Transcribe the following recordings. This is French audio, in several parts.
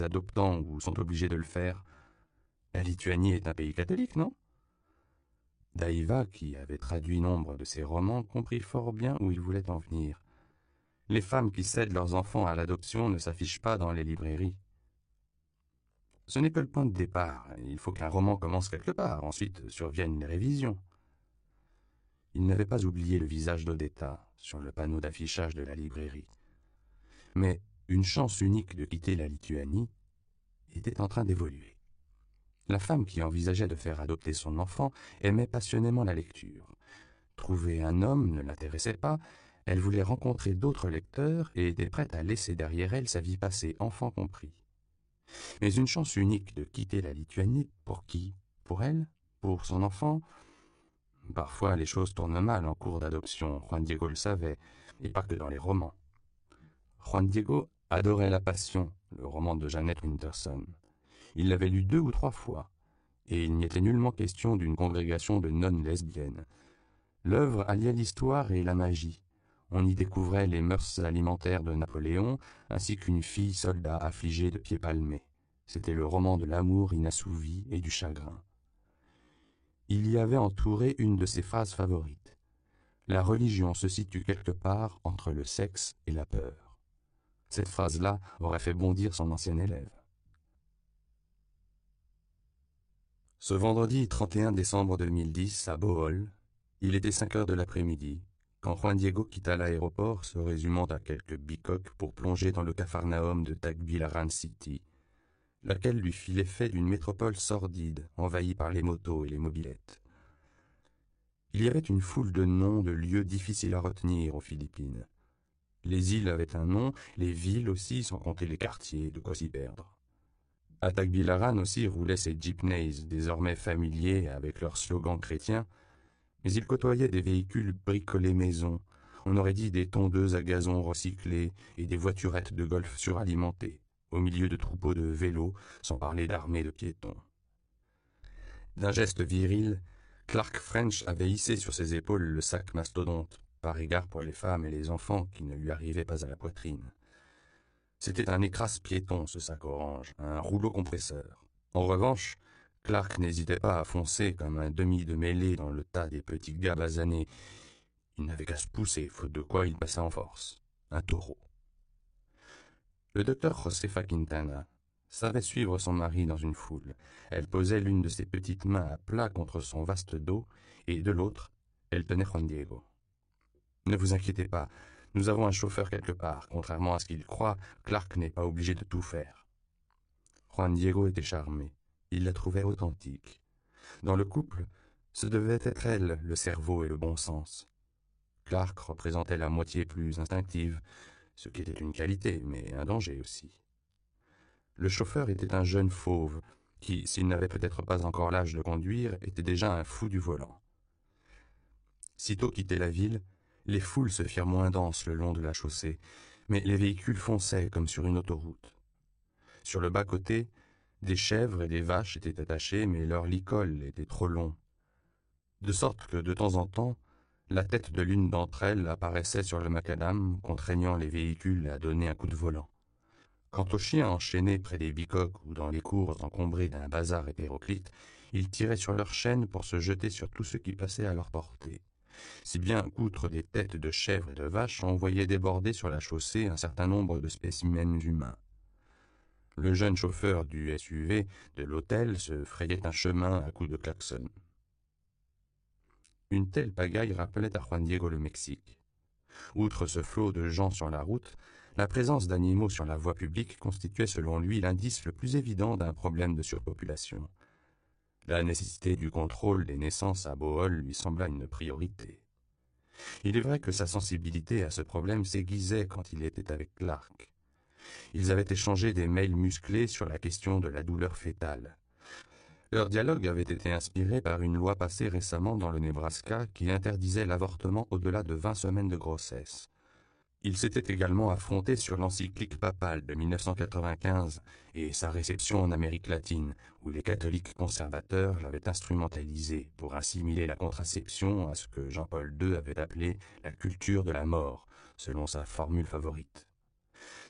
adoptant ou sont obligés de le faire. La Lituanie est un pays catholique, non? Daïva, qui avait traduit nombre de ses romans, comprit fort bien où il voulait en venir. Les femmes qui cèdent leurs enfants à l'adoption ne s'affichent pas dans les librairies. Ce n'est que le point de départ. Il faut qu'un roman commence quelque part, ensuite surviennent les révisions. Il n'avait pas oublié le visage d'Odetta sur le panneau d'affichage de la librairie. Mais une chance unique de quitter la Lituanie était en train d'évoluer. La femme qui envisageait de faire adopter son enfant aimait passionnément la lecture. Trouver un homme ne l'intéressait pas, elle voulait rencontrer d'autres lecteurs et était prête à laisser derrière elle sa vie passée, enfant compris. Mais une chance unique de quitter la Lituanie, pour qui? Pour elle? Pour son enfant? Parfois les choses tournent mal en cours d'adoption, Juan Diego le savait, et pas que dans les romans. Juan Diego adorait La Passion, le roman de Jeanette Winterson. Il l'avait lu 2 ou 3 fois, et il n'y était nullement question d'une congrégation de nonnes lesbiennes. L'œuvre alliait l'histoire et la magie. On y découvrait les mœurs alimentaires de Napoléon, ainsi qu'une fille soldat affligée de pieds palmés. C'était le roman de l'amour inassouvi et du chagrin. Il y avait entouré une de ses phrases favorites. La religion se situe quelque part entre le sexe et la peur. Cette phrase-là aurait fait bondir son ancien élève. Ce vendredi 31 décembre 2010, à Bohol, il était 5 heures de l'après-midi, quand Juan Diego quitta l'aéroport, se résumant à quelques bicoques pour plonger dans le Capharnaüm de Tagbilaran City, laquelle lui fit l'effet d'une métropole sordide, envahie par les motos et les mobylettes. Il y avait une foule de noms de lieux difficiles à retenir aux Philippines. Les îles avaient un nom, les villes aussi, sans compter les quartiers, de quoi s'y perdre. À Tagbilaran aussi roulaient ces jeepneys, désormais familiers avec leurs slogans chrétiens, mais ils côtoyaient des véhicules bricolés maison, on aurait dit des tondeuses à gazon recyclées et des voiturettes de golf suralimentées, au milieu de troupeaux de vélos, sans parler d'armées de piétons. D'un geste viril, Clark French avait hissé sur ses épaules le sac mastodonte, par égard pour les femmes et les enfants qui ne lui arrivaient pas à la poitrine. C'était un écrase-piéton, ce sac orange, un rouleau compresseur. En revanche, Clark n'hésitait pas à foncer comme un demi de mêlée dans le tas des petits gars basanés. Il n'avait qu'à se pousser, faute de quoi il passait en force. Un taureau. Le docteur Josefa Quintana savait suivre son mari dans une foule. Elle posait l'une de ses petites mains à plat contre son vaste dos, et de l'autre, elle tenait Juan Diego. « Ne vous inquiétez pas, nous avons un chauffeur quelque part. Contrairement à ce qu'il croit, Clark n'est pas obligé de tout faire. » Juan Diego était charmé. Il la trouvait authentique. Dans le couple, ce devait être elle, le cerveau et le bon sens. Clark représentait la moitié plus instinctive, ce qui était une qualité, mais un danger aussi. Le chauffeur était un jeune fauve, qui, s'il n'avait peut-être pas encore l'âge de conduire, était déjà un fou du volant. Sitôt quitté la ville, les foules se firent moins denses le long de la chaussée, mais les véhicules fonçaient comme sur une autoroute. Sur le bas-côté, des chèvres et des vaches étaient attachées, mais leur licol était trop long. De sorte que, de temps en temps, la tête de l'une d'entre elles apparaissait sur le macadam, contraignant les véhicules à donner un coup de volant. Quant aux chiens enchaînés près des bicoques ou dans les cours encombrées d'un bazar hétéroclite, ils tiraient sur leurs chaînes pour se jeter sur tous ceux qui passaient à leur portée. Si bien qu'outre des têtes de chèvres et de vaches, on voyait déborder sur la chaussée un certain nombre de spécimens humains. Le jeune chauffeur du SUV de l'hôtel se frayait un chemin à coups de klaxon. Une telle pagaille rappelait à Juan Diego le Mexique. Outre ce flot de gens sur la route, la présence d'animaux sur la voie publique constituait selon lui l'indice le plus évident d'un problème de surpopulation. La nécessité du contrôle des naissances à Bohol lui sembla une priorité. Il est vrai que sa sensibilité à ce problème s'aiguisait quand il était avec Clark. Ils avaient échangé des mails musclés sur la question de la douleur fœtale. Leur dialogue avait été inspiré par une loi passée récemment dans le Nebraska qui interdisait l'avortement au-delà de 20 semaines de grossesse. Ils s'étaient également affrontés sur l'encyclique papale de 1995 et sa réception en Amérique latine, où les catholiques conservateurs l'avaient instrumentalisée pour assimiler la contraception à ce que Jean-Paul II avait appelé la culture de la mort, selon sa formule favorite.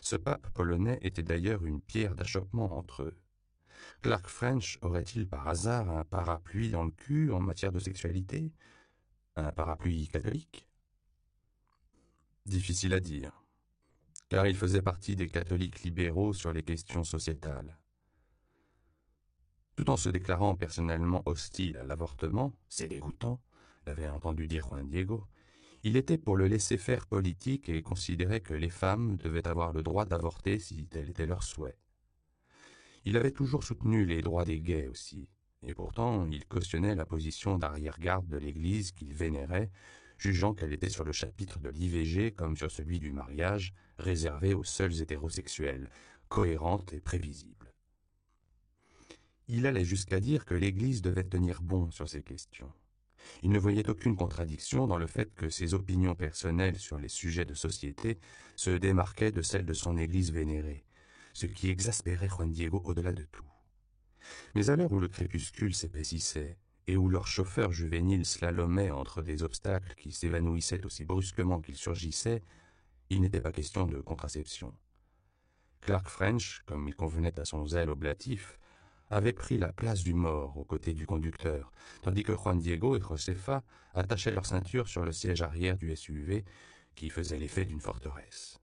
Ce pape polonais était d'ailleurs une pierre d'achoppement entre eux. Clark French aurait-il par hasard un parapluie dans le cul en matière de sexualité? Un parapluie catholique? Difficile à dire, car il faisait partie des catholiques libéraux sur les questions sociétales. Tout en se déclarant personnellement hostile à l'avortement, c'est dégoûtant, l'avait entendu dire Juan Diego, il était pour le laisser-faire politique et considérait que les femmes devaient avoir le droit d'avorter si tel était leur souhait. Il avait toujours soutenu les droits des gays aussi, et pourtant il cautionnait la position d'arrière-garde de l'Église qu'il vénérait, jugeant qu'elle était sur le chapitre de l'IVG comme sur celui du mariage, réservé aux seuls hétérosexuels, cohérente et prévisible. Il allait jusqu'à dire que l'Église devait tenir bon sur ces questions. Il ne voyait aucune contradiction dans le fait que ses opinions personnelles sur les sujets de société se démarquaient de celles de son Église vénérée, ce qui exaspérait Juan Diego au-delà de tout. Mais à l'heure où le crépuscule s'épaississait, et où leur chauffeur juvénile slalomait entre des obstacles qui s'évanouissaient aussi brusquement qu'ils surgissaient, il n'était pas question de contraception. Clark French, comme il convenait à son zèle oblatif, avait pris la place du mort aux côtés du conducteur, tandis que Juan Diego et Josefa attachaient leur ceinture sur le siège arrière du SUV, qui faisait l'effet d'une forteresse.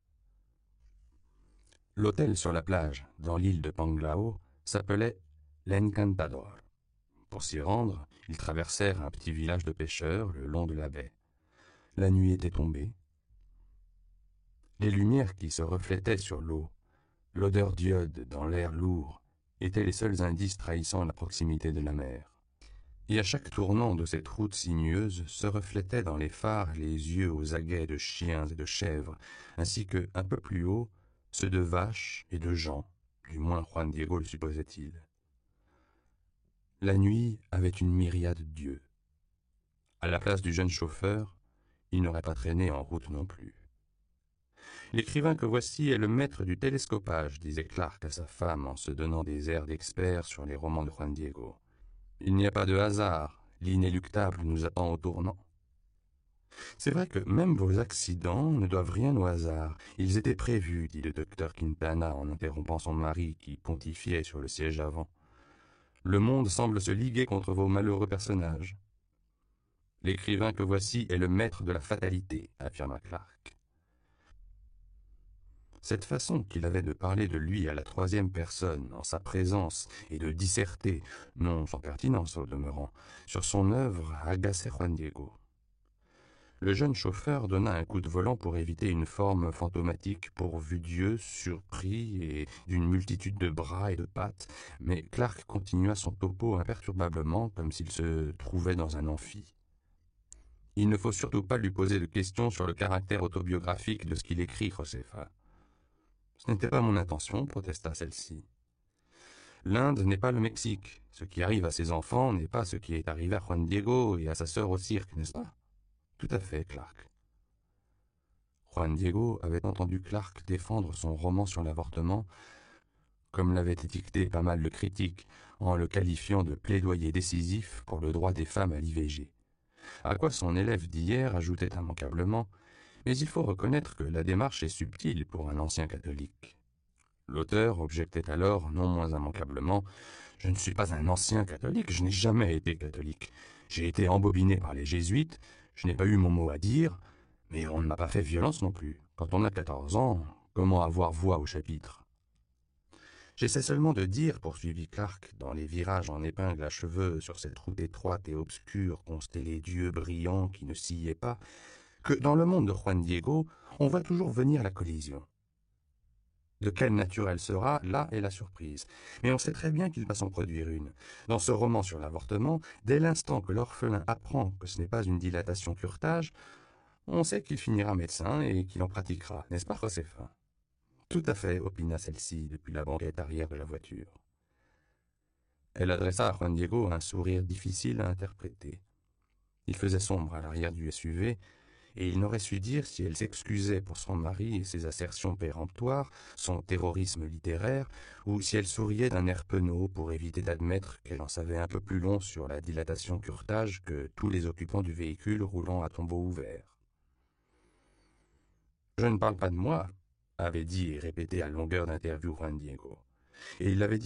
L'hôtel sur la plage, dans l'île de Panglao, s'appelait l'Encantador. Pour s'y rendre, ils traversèrent un petit village de pêcheurs le long de la baie. La nuit était tombée. Les lumières qui se reflétaient sur l'eau, l'odeur d'iode dans l'air lourd, étaient les seuls indices trahissant la proximité de la mer. Et à chaque tournant de cette route sinueuse se reflétaient dans les phares les yeux aux aguets de chiens et de chèvres, ainsi que, un peu plus haut, ceux de vaches et de gens, du moins Juan Diego le supposait-il. La nuit avait une myriade d'yeux. À la place du jeune chauffeur, il n'aurait pas traîné en route non plus. L'écrivain que voici est le maître du télescopage, disait Clark à sa femme en se donnant des airs d'expert sur les romans de Juan Diego. Il n'y a pas de hasard, l'inéluctable nous attend au tournant. C'est vrai que même vos accidents ne doivent rien au hasard. Ils étaient prévus, dit le docteur Quintana en interrompant son mari qui pontifiait sur le siège avant. Le monde semble se liguer contre vos malheureux personnages. L'écrivain que voici est le maître de la fatalité, affirma Clark. Cette façon qu'il avait de parler de lui à la troisième personne, en sa présence, et de disserter, non sans pertinence au demeurant, sur son œuvre, agaçait Juan Diego. Le jeune chauffeur donna un coup de volant pour éviter une forme fantomatique pourvue d'yeux, surpris et d'une multitude de bras et de pattes, mais Clark continua son topo imperturbablement comme s'il se trouvait dans un amphi. Il ne faut surtout pas lui poser de questions sur le caractère autobiographique de ce qu'il écrit, Josefa. Ce n'était pas mon intention, protesta celle-ci. L'Inde n'est pas le Mexique. Ce qui arrive à ses enfants n'est pas ce qui est arrivé à Juan Diego et à sa sœur au cirque, n'est-ce pas? Tout à fait, Clark. Juan Diego avait entendu Clark défendre son roman sur l'avortement, comme l'avaient étiqueté pas mal de critiques, en le qualifiant de plaidoyer décisif pour le droit des femmes à l'IVG. À quoi son élève d'hier ajoutait immanquablement « Mais il faut reconnaître que la démarche est subtile pour un ancien catholique. » L'auteur objectait alors, non moins immanquablement, « Je ne suis pas un ancien catholique, je n'ai jamais été catholique. J'ai été embobiné par les jésuites, je n'ai pas eu mon mot à dire, mais on ne m'a pas fait violence non plus. Quand on a 14 ans, comment avoir voix au chapitre ?» J'essaie seulement de dire, poursuivit Clark, dans les virages en épingle à cheveux sur cette route étroite et obscure constellée d'yeux brillants qui ne sciaient pas, que dans le monde de Juan Diego, on voit toujours venir la collision. De quelle nature elle sera, là est la surprise. Mais on sait très bien qu'il va s'en produire une. Dans ce roman sur l'avortement, dès l'instant que l'orphelin apprend que ce n'est pas une dilatation curetage, on sait qu'il finira médecin et qu'il en pratiquera, n'est-ce pas, Josefa? Tout à fait, opina celle-ci depuis la banquette arrière de la voiture. Elle adressa à Juan Diego un sourire difficile à interpréter. Il faisait sombre à l'arrière du SUV, et il n'aurait su dire si elle s'excusait pour son mari et ses assertions péremptoires, son terrorisme littéraire, ou si elle souriait d'un air penaud pour éviter d'admettre qu'elle en savait un peu plus long sur la dilatation curetage que tous les occupants du véhicule roulant à tombeau ouvert. « Je ne parle pas de moi, » avait dit et répété à longueur d'interview Juan Diego. Et il avait dit